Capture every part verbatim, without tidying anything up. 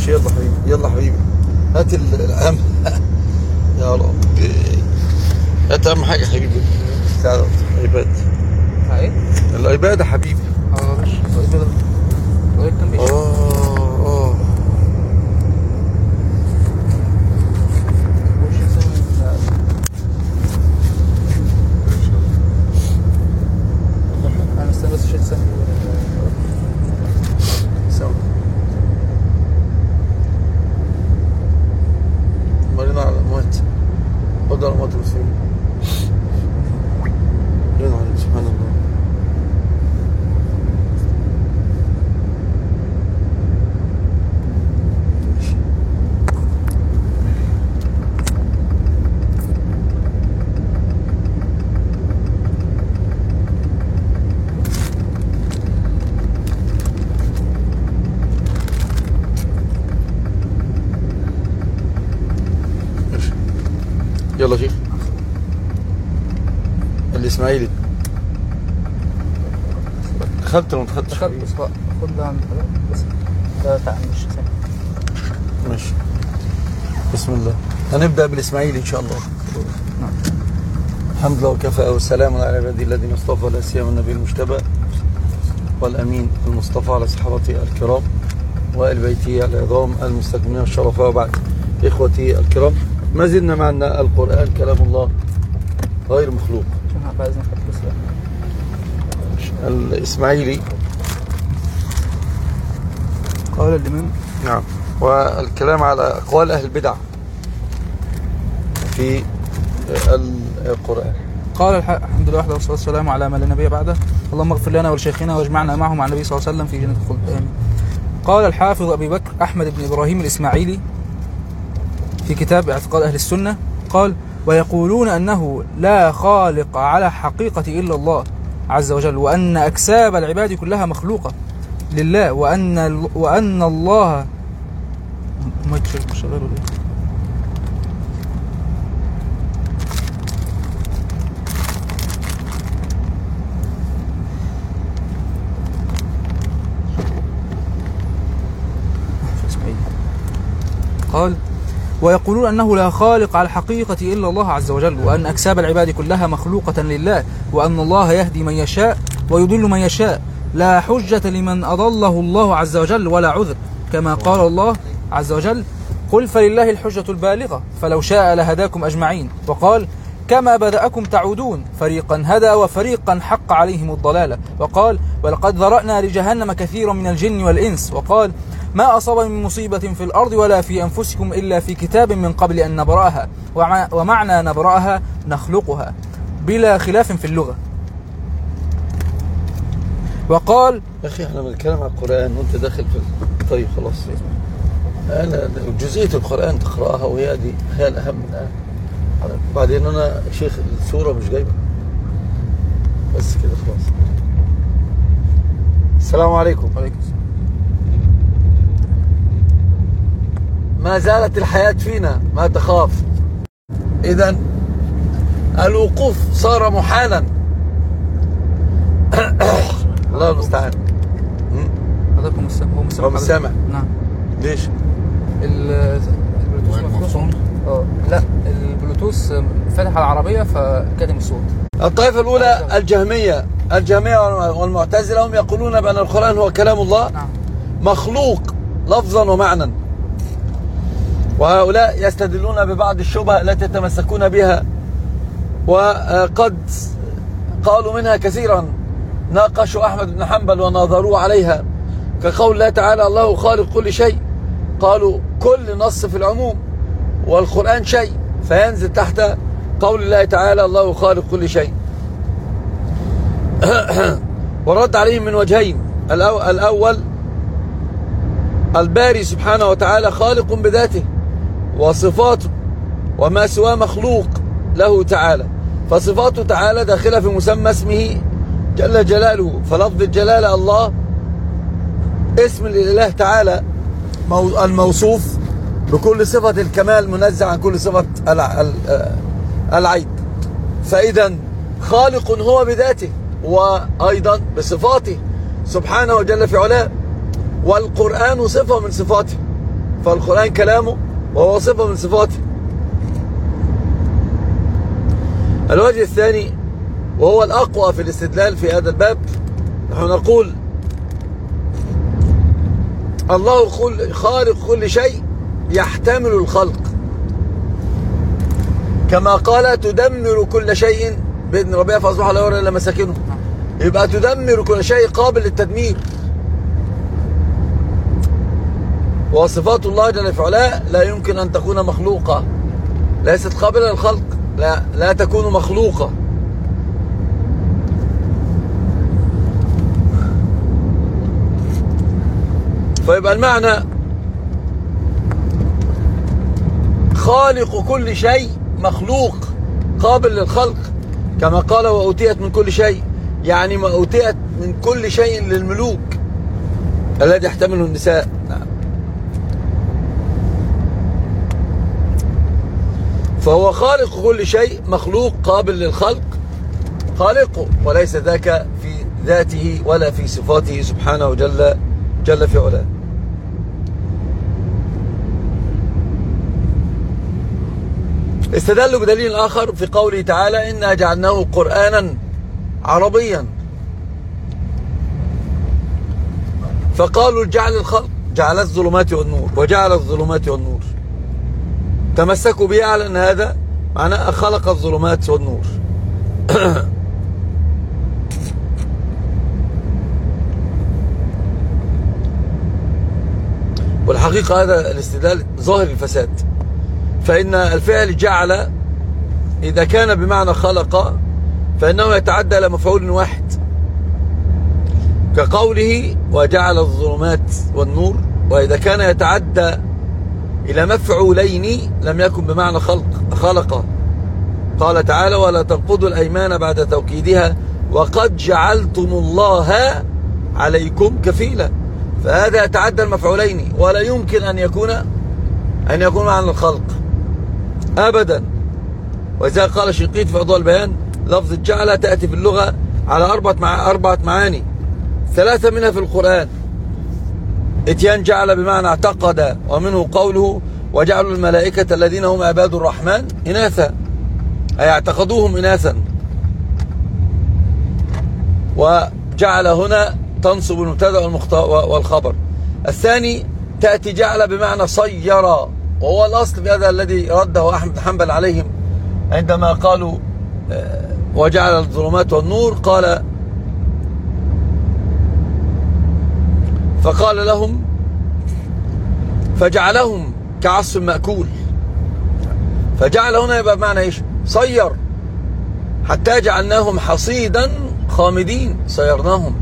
ماشي يلا حبيبي، يلا حبيبي هات الأهم. يا ربي هات أهم حاجة حبيبي، تعال الايباد. ايه الايباد يا حبيبي. اه ماشي. الايباد الايباد كان بيشتغل. اه اه انا مستني بس شيء ثاني. سوا مرينا على الأموات، قدر الأموات المسلمين. مرينا عليهم سبحان الله. يلا شيخ الإسماعيلي دخلت ولا ما دخلتش؟ دخلت بس خد ده عند بس ده بتاع مش ثاني. ماشي بسم الله. هنبدأ بالإسماعيلي إن شاء الله. نعم. الحمد لله وكفى والسلام على عباده الذين اصطفى، لا سيما النبي المجتبى والأمين المصطفى على صحابته الكرام وآل بيته العظام المستكملين الشرفاء. وبعد إخوتي الكرام، ما زلنا معنا القرآن كلام الله غير مخلوق. عشان بقى إذن بس الإسماعيلي قال الإمام. نعم. والكلام على أقوال أهل البدع في القرآن. قال الحمد لله وحده والصلاة والسلام على من لا نبي بعده، اللهم اغفر لنا ولشيخنا واجمعنا معهم مع النبي صلى الله عليه وسلم في جنة الخلد آمين. قال الحافظ أبي بكر أحمد بن إبراهيم الإسماعيلي في كتاب اعتقاد أهل السنة قال: ويقولون أنه لا خالق على حقيقة إلا الله عز وجل، وأن أكساب العباد كلها مخلوقة لله، وأن وأن الله ما يكشف شغال ولا إيه؟ قال: ويقولون أنه لا خالق على الحقيقة إلا الله عز وجل، وأن أكساب العباد كلها مخلوقة لله، وأن الله يهدي من يشاء ويضل من يشاء، لا حجة لمن أضله الله عز وجل ولا عذر، كما قال الله عز وجل: قل فلله الحجة البالغة فلو شاء لهداكم أجمعين. وقال: كما بدأكم تعودون، فريقا هدى وفريقا حق عليهم الضلالة. وقال: ولقد ذرأنا لجهنم كثيرا من الجن والإنس. وقال: ما أصاب من مصيبة في الأرض ولا في أنفسكم إلا في كتاب من قبل أن نبرأها، ومعنى نبرأها نخلقها، بلا خلاف في اللغة. وقال: يا أخي احنا بنتكلم على القرآن وانت داخل في ال... طيب خلاص، أنا جزئية القرآن تقرأها وهي دي هي الأهم من الآن. بعدين أنا شيخ السورة مش جايبة بس كده خلاص. السلام عليكم. عليكم السلام. ما زالت الحياة فينا، ما تخاف. إذن الوقوف صار محالا. الله المستعان. حضرتكم هو مش سامع. نعم. ليش؟ البلوتوث مفتوح. اه لا، البلوتوث فاتح على العربية فكاتم الصوت. الطائفة الأولى الجهمية، الجهمية والمعتزلة هم يقولون بأن القرآن هو كلام الله. نعم. مخلوق لفظا ومعنى، وهؤلاء يستدلون ببعض الشبهة التي يتمسكون بها، وقد قالوا منها كثيرا، ناقشوا أحمد بن حنبل وناظروا عليها، كقول الله تعالى: الله خالق كل شيء. قالوا كل نص في العموم والقرآن شيء، فينزل تحت قول الله تعالى: الله خالق كل شيء. ورد عليهم من وجهين: الأول الباري سبحانه وتعالى خالق بذاته وصفاته، وما سواه مخلوق له تعالى، فصفاته تعالى داخلة في مسمى اسمه جل جلاله، فلفظ الجلالة الله اسم لله تعالى الموصوف بكل صفة الكمال، منزع عن كل صفة العيب. فإذا خالق هو بذاته وأيضا بصفاته سبحانه وجل في علاه، والقرآن صفة من صفاته، فالقرآن كلامه وهو صفة من صفاته. الوجه الثاني وهو الأقوى في الاستدلال في هذا الباب، نحن نقول الله خالق كل شيء يحتمل الخلق، كما قال تدمر كل شيء بإذن ربها فأصبح لا يرى إلا مساكنه. يبقى تدمر كل شيء قابل للتدمير. وصفات الله جل في علاه لا يمكن أن تكون مخلوقة، ليست قابلة للخلق، لا, لا تكون مخلوقة. فيبقى المعنى خالق كل شيء مخلوق قابل للخلق، كما قال وأوتيت من كل شيء، يعني ما أوتيت من كل شيء للملوك الذي يحتمله النساء. نعم. فهو خالق كل شيء مخلوق قابل للخلق، خالقه، وليس ذاك في ذاته ولا في صفاته سبحانه جل جل في علاه. استدلوا بدليل آخر في قوله تعالى إنا جعلناه قرآنا عربيا، فقالوا جعل الخلق جعل الظلمات والنور وجعل الظلمات والنور، تمسكوا به على أن هذا معناه خلق الظلمات والنور. والحقيقة هذا الاستدلال ظاهر الفساد، فإن الفعل جعل إذا كان بمعنى خلق فإنه يتعدى إلى مفعول واحد، كقوله وجعل الظلمات والنور، وإذا كان يتعدى إلى مفعولين لم يكن بمعنى خلق خلق. قال تعالى ولا تنقضوا الأيمان بعد توكيدها وقد جعلتم الله عليكم كفيلا، فهذا يتعدى المفعولين ولا يمكن أن يكون أن يكون معنى الخلق أبدا. وإذا قال شنقيط في أضواء البيان لفظ الجعل تأتي في اللغة على أربعة مع أربعة معاني، ثلاثة منها في القرآن. اتيان جعل بمعنى اعتقد، ومنه قوله وجعلوا الملائكة الذين هم عباد الرحمن إناثا، أي اعتقدوهم إناثا. وجعل هنا تنصب المبتدأ والخبر. الثاني تأتي جعل بمعنى صير، وهو الأصل بهذا الذي رده أحمد حنبل عليهم عندما قالوا وجعل الظلمات والنور، قال فقال لهم فجعلهم كعصف مأكول، فجعل هنا يبقى بمعنى ايش؟ صير، حتى جعلناهم حصيدا خامدين، صيرناهم.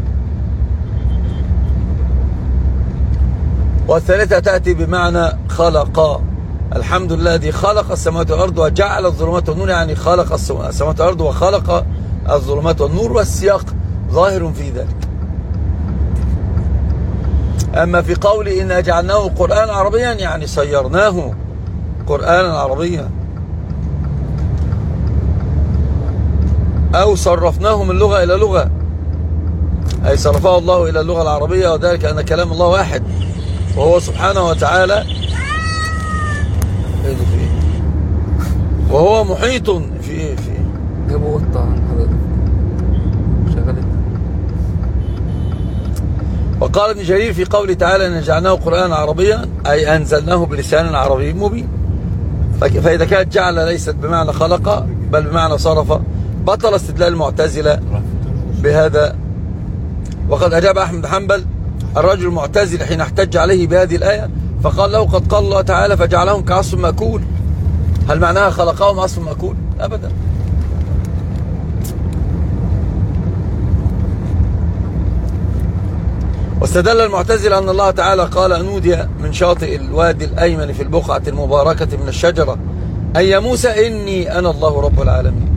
والثالثة تأتي بمعنى خلق، الحمد لله الذي خلق السماوات والأرض وجعل الظلمات والنور، يعني خلق السماوات والأرض وخلق الظلمات والنور، والسياق ظاهر في ذلك. أما في قول إنا جعلناه قرآن عربيا يعني صيرناه قرآنا عربيا، أو صرفناه من لغة إلى لغة، أي صرفه الله إلى اللغة العربية، وذلك أن كلام الله واحد وهو سبحانه وتعالى وهو محيط في في جابوا قطة عن حضرتك شغلت. وقال ابن جرير في قوله تعالى إن جعلناه قرآنا عربيا أي أنزلناه بلسان عربي مبين. فإذا كانت جعل ليست بمعنى خلق بل بمعنى صرف، بطل استدلال المعتزلة بهذا. وقد أجاب أحمد حنبل الرجل المعتزل حين احتج عليه بهذه الآية فقال له قد قال الله تعالى فجعلهم كعصف مأكول، هل معناها خلقهم عصف مأكول؟ أبدا. واستدل المعتزلة أن الله تعالى قال نودي من شاطئ الوادي الأيمن في البقعة المباركة من الشجرة أي يا موسى إني أنا الله رب العالمين.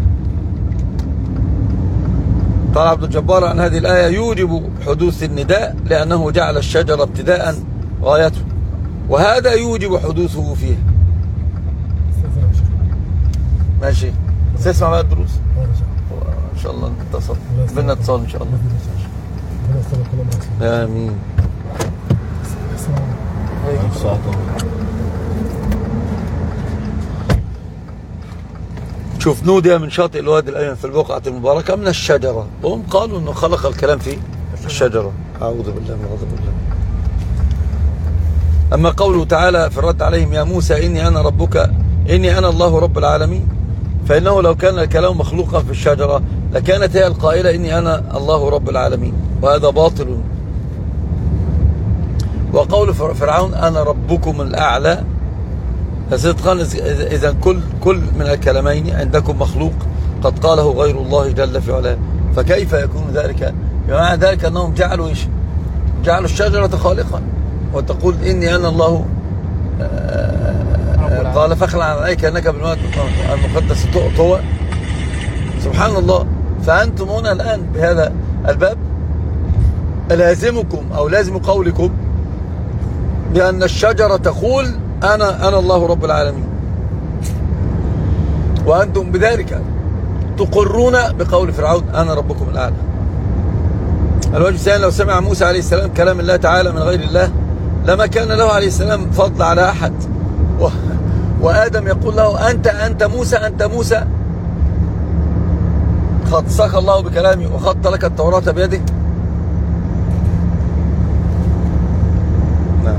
قال عبد الجبار عن هذه الآية يوجب حدوث النداء لأنه جعل الشجرة ابتداء غايته، وهذا يوجب حدوثه فيه. ماشي، تسمع بقى الدروس إن شاء الله. نتصل بينا اتصال إن شاء الله. آمين. شوف نودي من شاطئ الوادي الأيمن في البقعة المباركة من الشجرة، وهم قالوا أنه خلق الكلام في الشجرة. أعوذ بالله من غضب الله. أما قوله تعالى في الرد عليهم يا موسى إني أنا ربك إني أنا الله رب العالمين، فإنه لو كان الكلام مخلوقا في الشجرة لكانت هي القائلة إني أنا الله رب العالمين، وهذا باطل. وقول فرعون أنا ربكم الأعلى صدقا، إذا كل كل من الكلامين عندكم مخلوق قد قاله غير الله جل في علاه، فكيف يكون ذلك؟ بمعنى ذلك أنهم جعلوا إيش؟ جعلوا الشجرة خالقا، وتقول إني أنا الله قال فاخلع عليك أنك بالماء المقدس طوى. سبحان الله. فأنتم هنا الآن بهذا الباب لازمكم أو لازم قولكم بأن الشجرة تقول أنا أنا الله رب العالمين، وأنتم بذلك تقرون بقول فرعون أنا ربكم الأعلى. الوجه الثاني لو سمع موسى عليه السلام كلام الله تعالى من غير الله لما كان له عليه السلام فضل على أحد، و... وآدم يقول له أنت أنت موسى أنت موسى، خصك الله بكلامه وخط لك التوراة بيده. نعم.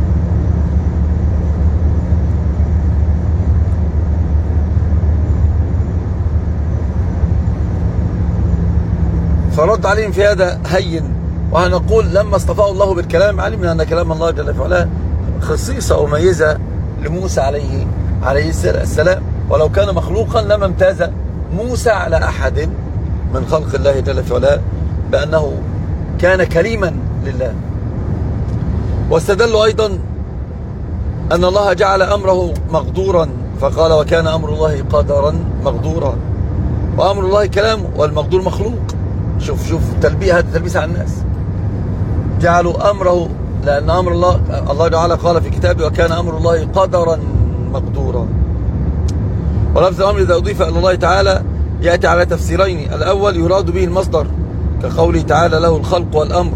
فرد عليهم في هذا هين، وهنقول لما اصطفاه الله بالكلام علمنا أن كلام الله جل وعلا خصيصة وميزة لموسى عليه عليه السلام، ولو كان مخلوقا لما امتاز موسى على أحد من خلق الله جل وعلا بأنه كان كريما لله. واستدلوا أيضا أن الله جعل أمره مقدورا، فقال وكان أمر الله قدرا مقدورا، وأمر الله كلام والمقدور مخلوق. شوف شوف تلبية، هذا تلبيس على الناس. جعلوا أمره لأن أمر الله الله تعالى قال في كتابه وكان أمر الله قدرا مقدورا. ولفظ الأمر إذا أضيف إلى الله تعالى يأتي على تفسيرين، الأول يراد به المصدر كقوله تعالى له الخلق والأمر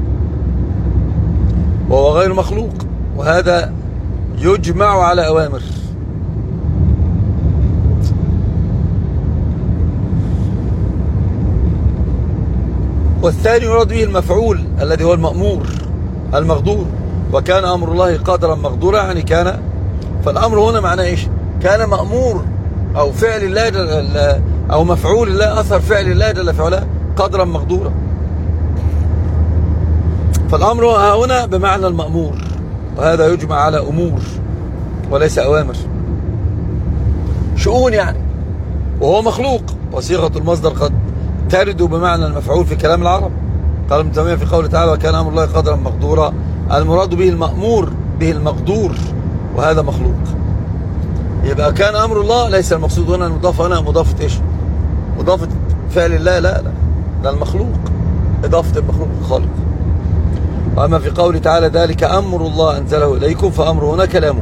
وهو غير مخلوق، وهذا يجمع على أوامر. والثاني يراد به المفعول الذي هو المأمور المقدور، وكان أمر الله قدرا مقدورا، يعني كان. فالأمر هنا معناه إيش؟ كان مأمور أو فعل الله أو مفعول الله، أثر فعل الله جل في علاه قدرا مقدورا. فالأمر هنا بمعنى المأمور، وهذا يجمع على أمور وليس أوامر، شؤون يعني، وهو مخلوق. وصيغة المصدر قد ترد بمعنى المفعول في كلام العرب. قال ابن تيمية في قوله تعالى وكان أمر الله قدرا مقدورا، المراد به المأمور به المقدور، وهذا مخلوق. يبقى كان أمر الله ليس المقصود هنا المضافة، هنا مضافة إيش؟ مضافة فعل الله، لا لا ده المخلوق، إضافة المخلوق للخالق. وأما في قوله تعالى ذلك أمر الله أنزله إليكم، فأمر هنا كلامه.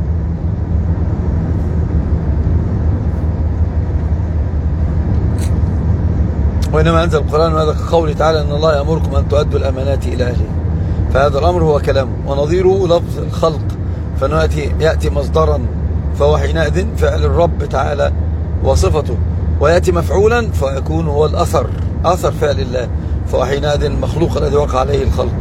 وإنما أنزل القرآن، وهذا كقوله تعالى إن الله يأمركم أن تؤدوا الأمانات إلى أهله، فهذا الأمر هو كلامه. ونظيره لفظ الخلق، فإنه يأتي, يأتي مصدرا فهو حينئذ فعل الرب تعالى وصفته، ويأتي مفعولا فيكون هو الأثر، أثر فعل الله، فهو حينئذ المخلوق الذي وقع عليه الخلق.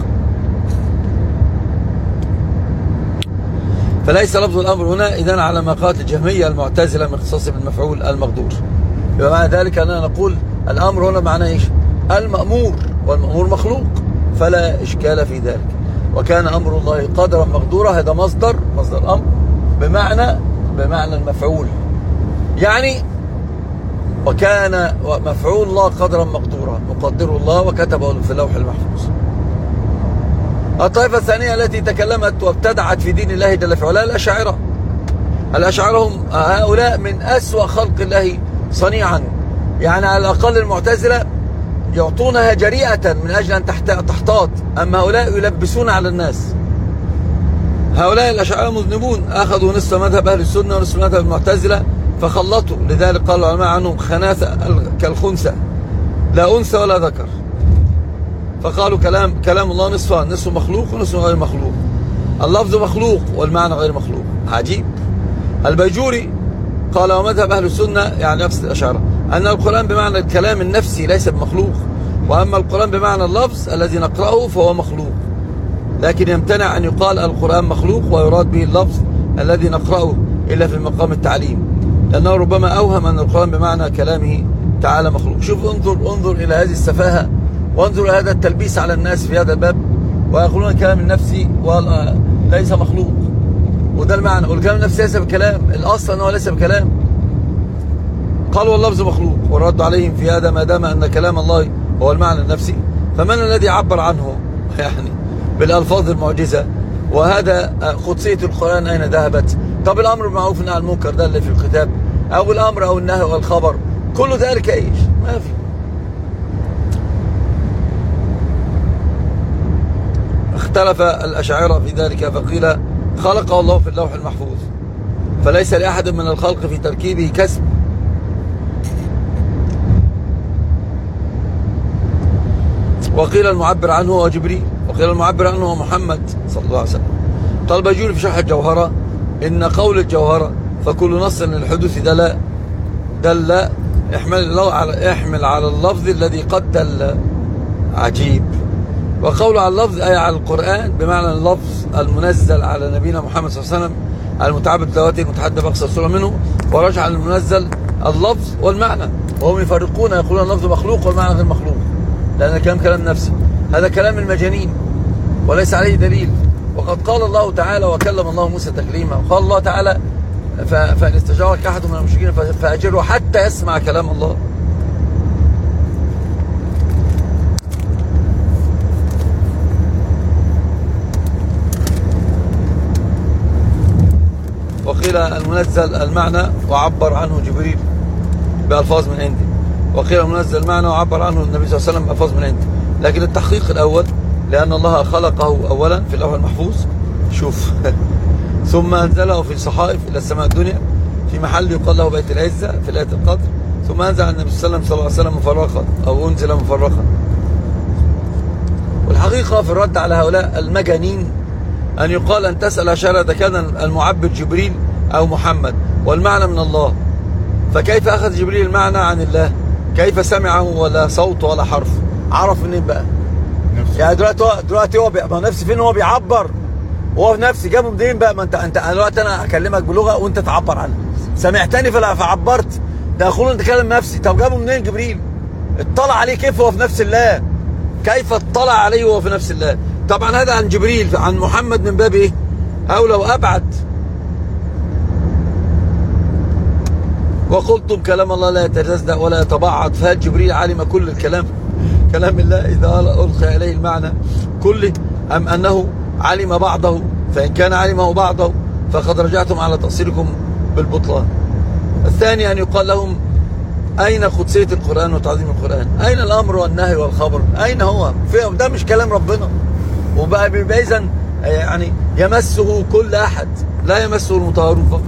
فليس لفظ الأمر هنا إذن على ما قالت الجهمية المعتزلة من اختصاصه بالمفعول المقدور. بمعنى ذلك أننا نقول الأمر هنا معناه إيش؟ المأمور، والمأمور مخلوق، فلا إشكال في ذلك. وكان أمر الله قدرا مقدورا، هذا مصدر مصدر الأمر بمعنى بمعنى المفعول، يعني وكان مفعول الله قدرا مقدورا، مقدر الله وكتبه في اللوح المحفوظ. الطائفة الثانية التي تكلمت وابتدعت في دين الله جل في علاه الأشاعرة. الأشاعرة هم هؤلاء من أسوأ خلق الله صنيعا، يعني على الأقل المعتزلة يعطونها جريئة من أجل أن تحتاط، أما هؤلاء يلبسون على الناس. هؤلاء الأشاعرة مذنبون، أخذوا نصف مذهب أهل السنة ونصف مذهب المعتزلة فخلطوا، لذلك قال العلماء عنهم خناثة كالخنثى، لا أنثى ولا ذكر. فقالوا كلام كلام الله نصفان، نصف مخلوق ونصف غير مخلوق، اللفظ مخلوق والمعنى غير مخلوق. عجيب. البيجوري قال ومذهب أهل السنة، يعني يقصد الأشاعرة، أن القرآن بمعنى الكلام النفسي ليس بمخلوق، وأما القرآن بمعنى اللفظ الذي نقرأه فهو مخلوق، لكن يمتنع أن يقال القرآن مخلوق ويراد به اللفظ الذي نقرأه إلا في مقام التعليم، لأنه ربما أوهم أن القرآن بمعنى كلامه تعالى مخلوق. شوف، انظر انظر إلى هذه السفاهة، وانظر إلى هذا التلبيس على الناس في هذا الباب، ويقولون الكلام النفسي ليس مخلوق، وده المعنى، والكلام النفسي ليس بكلام، الأصل أنه ليس بكلام. قالوا واللفظ مخلوق، والرد عليهم في هذا ما دام أن كلام الله هو المعنى النفسي، فمن الذي عبر عنه يعني بالألفاظ المعجزة؟ وهذا قدسية القرآن أين ذهبت؟ طب الأمر بالمعروف والنهي عن المنكر ده اللي في الكتاب، أو الأمر أو النهي والخبر، كل ذلك إيش؟ ما في. اختلف الأشاعرة في ذلك، فقيل خلقه الله في اللوح المحفوظ، فليس لأحد من الخلق في تركيبه كسب، وقيل المعبر عنه هو جبريل، وقيل المعبر عنه هو محمد صلى الله عليه وسلم. قال بيجوري في شرح الجوهرة إن قول الجوهرة فكل نص للحدوث دل دل احمل على احمل على اللفظ الذي قد دل. عجيب. وقول على اللفظ أي على القرآن بمعنى اللفظ المنزل على نبينا محمد صلى الله عليه وسلم المتعبد بتلاوته المتحدى بأقصى الصورة منه، ورجع المنزل اللفظ والمعنى، وهم يفرقون يقولون اللفظ مخلوق والمعنى غير مخلوق، لأن الكلام كلام نفسي، هذا كلام المجانين وليس عليه دليل. وقد قال الله تعالى وكلم الله موسى تكليما، وقال الله تعالى فإن استجارك أحد من المشركين فأجره حتى يسمع كلام الله. وقيل المنزل المعنى وعبر عنه جبريل بألفاظ من عنده، وقيل المنزل المعنى وعبر عنه النبي صلى الله عليه وسلم بألفاظ من عنده. لكن التحقيق الأول لأن الله خلقه أولا في اللوح المحفوظ، شوف ثم أنزله في الصحائف إلى السماء الدنيا في محل يقال له بيت العزة في ليلة القدر، ثم أنزل النبي صلى الله عليه وسلم مفرقا أو أنزل مفرقا. والحقيقة في الرد على هؤلاء المجانين أن يقال أن تسأل شرد كان المعبر جبريل أو محمد والمعنى من الله، فكيف أخذ جبريل المعنى عن الله؟ كيف سمعه ولا صوت ولا حرف؟ عرف منين بقى؟ يعني دلوقتي هو دلوقتي هو بي... نفسي فين هو بيعبر؟ هو نفسي جابه منين بقى؟ ما انت انت دلوقتي انا اكلمك بلغه وانت تعبر عنها، سمعتني فلا فعبرت، ده يقولون انت تكلم نفسي. طب جابه منين جبريل؟ اطلع عليه كيف هو في نفس الله؟ كيف اطلع عليه وهو في نفس الله؟ طبعا هذا عن جبريل، عن محمد من باب ايه؟ او لو ابعد. وقلتم كلام الله لا يتجزأ ولا يتبعض، فهل جبريل علم كل الكلام كلام الله إذا ألقى إليه المعنى كله، أم أنه علم بعضه؟ فإن كان علمه بعضه فقد رجعتم على تقصيركم بالبطلان. الثاني أن يقال لهم أين قدسية القرآن وتعظيم القرآن؟ أين الأمر والنهي والخبر؟ أين هو؟ ده مش كلام ربنا، وبقى إذن يعني يمسه كل أحد لا يمسه المطهرون فقط.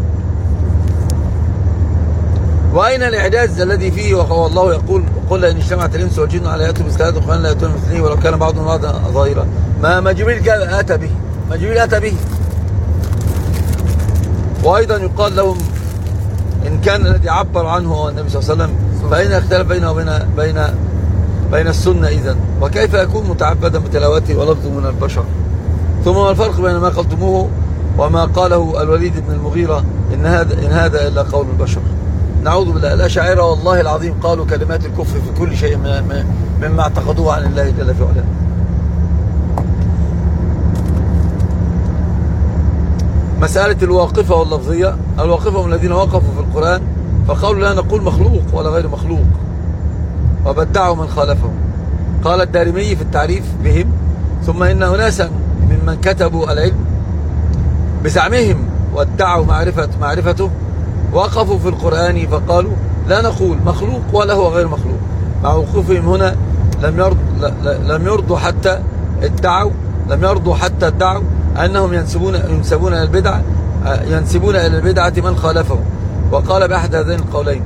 وأين الإعجاز الذي فيه وهو الله يقول قل إن اجتمعت الإنس والجن على يأتوا مثل هذا القرآن لا يأتون مثله ولو كان بعضهم بعضا ظاهرا؟ ما ما جبريل أتى به، ما جبريل أتى به. وأيضا يقال لهم إن كان الذي عبر عنه هو النبي صلى الله عليه وسلم فأين اختلف بينه وبين بين بين السنة إذن؟ وكيف يكون متعبدا بتلاوته ولفظه من البشر؟ ثم ما الفرق بين ما قلتموه وما قاله الوليد بن المغيرة إن هذا إن هذا إلا قول البشر؟ نعوذ بالله. الأشاعرة والله العظيم قالوا كلمات الكفر في كل شيء مما اعتقدوه عن الله جل في علاه. مسألة الواقفة واللفظية، الواقفة هم الذين وقفوا في القرآن فقالوا لا نقول مخلوق ولا غير مخلوق، وبدعوا من خالفهم. قال الدارمي في التعريف بهم ثم إن أناسا ممن كتبوا العلم بزعمهم وادعوا معرفة معرفته وقفوا في القرآن فقالوا لا نقول مخلوق ولا هو غير مخلوق. مع وقوفهم هنا لم يرضوا لم يرضوا حتى ادعوا لم يرضوا حتى ادعوا أنهم ينسبون ينسبون إلى البدعة ينسبون إلى البدعة من خالفهم، وقال بأحد هذين القولين،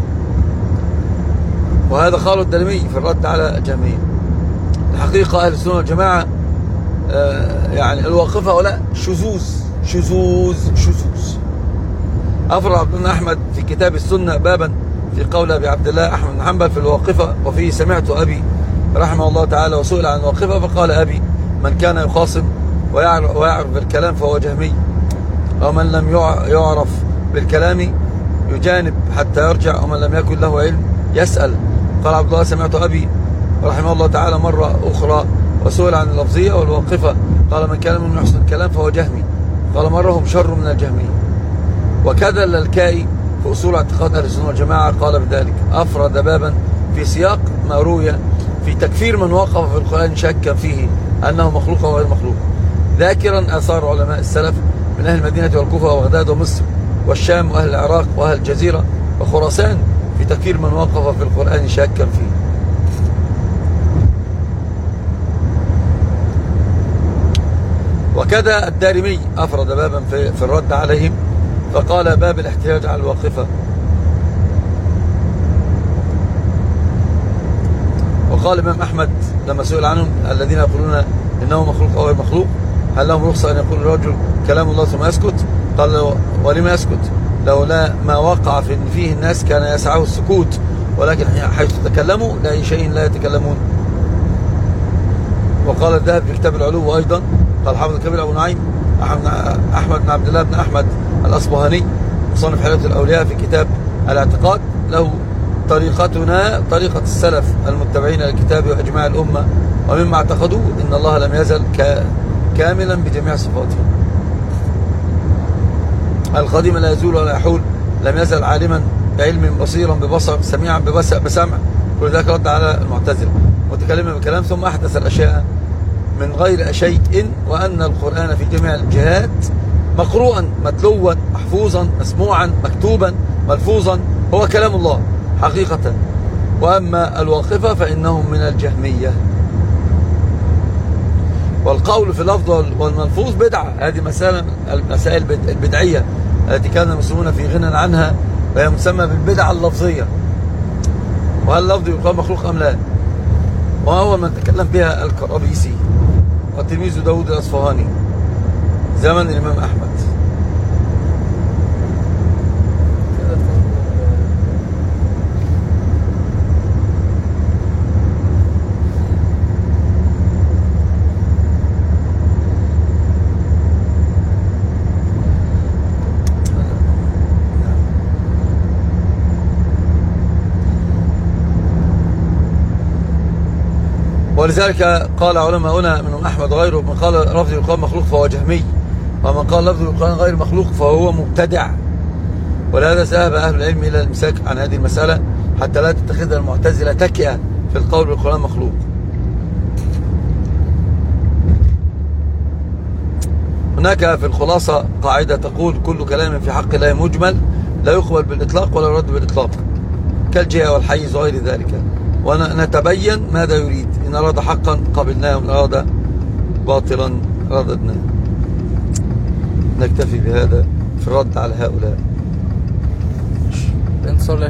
وهذا قاله الدارمي في الرد على الجهمية. الحقيقة أهل السنة والجماعة يعني الواقفة ولا شذوذ شذوذ شذوذ. أفرد عبد الله أحمد في كتاب السنة بابا في قول أبي عبد الله أحمد بن حنبل في الواقفة، وفيه سمعت أبي رحمه الله تعالى وسئل عن الواقفة فقال أبي من كان يخاصم ويعرف, ويعرف بالكلام فهو جهمي، ومن لم يعرف بالكلام يجانب حتى يرجع، ومن لم يكن له علم يسأل. قال عبد الله سمعت أبي رحمه الله تعالى مرة أخرى وسئل عن اللفظية والواقفة قال من كان من يحسن الكلام فهو جهمي، قال مرة هم شر من الجهمي. وكذا اللالكائي في أصول اعتقاد أهل السنة والجماعة قال بذلك. أفرد بابا في سياق ما روي في تكفير من وقف في القرآن شكا فيه أنه مخلوق أو غير مخلوق، ذاكرا آثار علماء السلف من أهل المدينة والكوفة وبغداد ومصر والشام وأهل العراق وأهل الجزيرة وخراسان في تكفير من وقف في القرآن شاكا فيه. وكذا الدارمي أفرد بابا في, في الرد عليهم فقال باب الاحتجاج على الواقفة. وقال الإمام أحمد لما سئل عنهم الذين يقولون إنه مخلوق أو غير مخلوق هل لهم رخصة أن يقول الرجل كلام الله ثم يسكت؟ قال ولما يسكت؟ لولا ما وقع في فيه الناس كان يسعه السكوت، ولكن حيث تكلموا لأي شيء لا يتكلمون. وقال الذهبي في كتاب العلو أيضا قال حافظ الكبير أبو نعيم أحمد بن عبد الله بن أحمد الأصبهاني مصنف حلية الأولياء في كتاب الاعتقاد له طريقتنا طريقة السلف المتبعين للكتاب وإجماع الأمة، ومما اعتقدوا إن الله لم يزل كاملا بجميع صفاته القديم لا يزول ولا يحول، لم يزل عالما بعلم بصيرا ببصر سميعا بسمع. كل ذلك رد على المعتزلة متكلما بكلام ثم أحدث الأشياء من غير شيء، وأن القرآن في جميع الجهات مقروءا متلوا محفوظا مسموعا مكتوبا ملفوظا هو كلام الله حقيقة. وأما الواقفة فإنهم من الجهمية. والقول في اللفظ والملفوظ بدعة، هذه مسألة المسائل البدعية التي كان المسلمون في غنى عنها، وهي مسمى بالبدعة اللفظية. وهل اللفظ يقال مخلوق أم لا؟ وهو من تكلم بها الكرابيسي وتلميذ داود الأصفهاني زمن الإمام أحمد. ولذلك قال علماؤنا منهم أحمد وغيره من قال لفظ القرآن مخلوق فهو جهمي، ومن قال لفظ القرآن غير مخلوق فهو مبتدع. ولهذا ذهب أهل العلم إلى الإمساك عن هذه المسألة حتى لا تتخذ المعتزلة تكئة في القول بالقرآن مخلوق. هناك في الخلاصة قاعدة تقول كل كلام في حق الله مجمل لا يقبل بالإطلاق ولا يرد بالإطلاق كالجهة والحيز وغير ذلك، ونتبين ماذا يريد، إن أراد حقا قبلناه وإن أراد باطلا رددناه. نكتفي بهذا في الرد على هؤلاء.